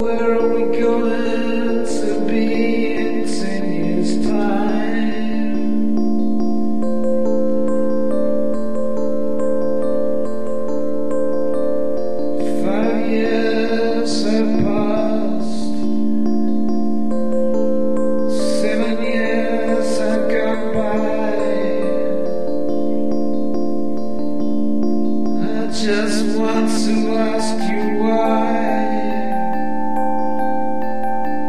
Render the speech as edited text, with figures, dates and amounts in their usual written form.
where are we going to be in 10 years' time? 5 years have passed, 7 years have gone by. I just want to ask you why.